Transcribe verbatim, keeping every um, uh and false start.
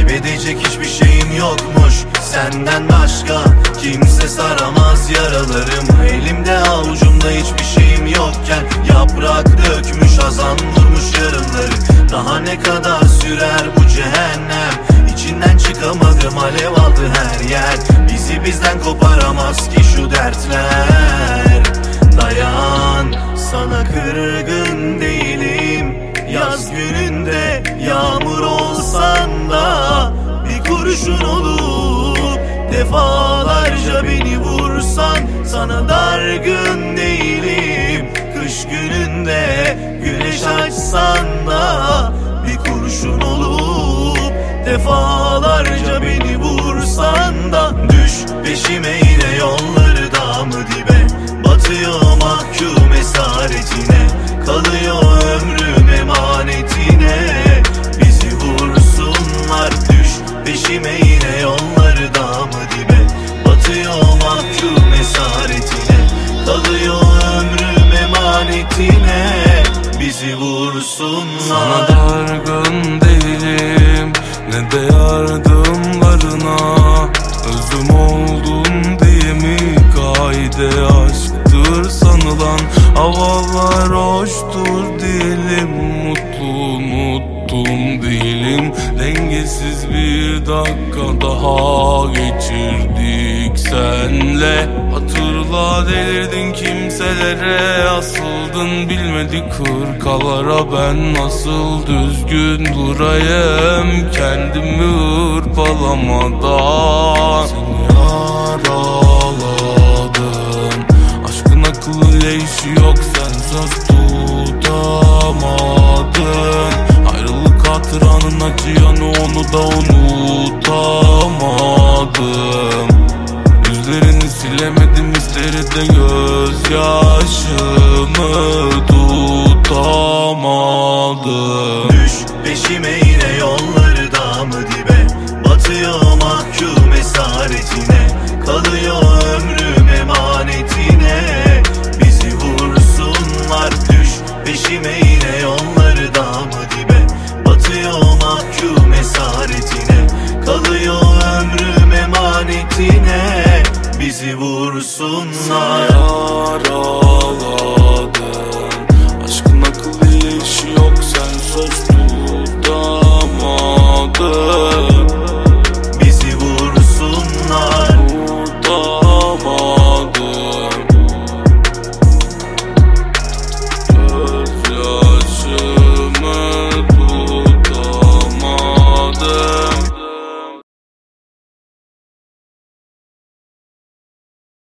Kaybedecek hiçbir şeyim yokmuş senden başka. Kimse saramaz yaralarımı. Elimde avucumda hiçbir şeyim yokken yaprak dökmüş, hazan vurmuş yarınları. Daha ne kadar sürer bu cehennem? İçinden çıkamadım, alev aldı her yer. Bizi bizden koparamaz ki şu dertler. Dayan, sana kırgın değilim. Yaz gününde yağmur olsan da bir kurşun olup defalarca beni vursan, sana dargın değilim. Kış gününde güneş açsan da bir kurşun olup defalarca beni vursan da. Düş peşime yine yolları da mı dibe, batıyor mahkum esaretine. Kalıyor ömrüm emanetine, bizi vursunlar. Düş peşime yine yolları da mı dibe, batıyor mahkum esaretine. Kalıyor ömrüm emanetine, bizi vursunlar. Sana dargın değilim, ne de yardımlarına. Özüm oldun diye mi kaide aşktır sanılan. Havalar hoştur diyelim, mutlu unuttum değilim. Dengesiz bir dakika daha geçirdik senle. Hatırla delirdin kimselere, asıldın bilmedik hırkalara. Ben nasıl düzgün durayım kendimi hırpalamadan. Seni yaraladım, aşkın akıllı leşi yok, sen söz tutamadın. Ayrılık hatıranın acıyanı, onu da unutamadım. Yüzlerini silemedim, isteride gözyaşımı tutamadım. Düş peşime yine yolları da mı dibe, batıyor mahkum esaretine. Kalıyor ömrüm emanetine, bizi vursunlar. Düş peşime yine yolları da mı dibe, batıyor mahkum esaretine. Kalıyor ömrüm emanetine, bizi vursunlar.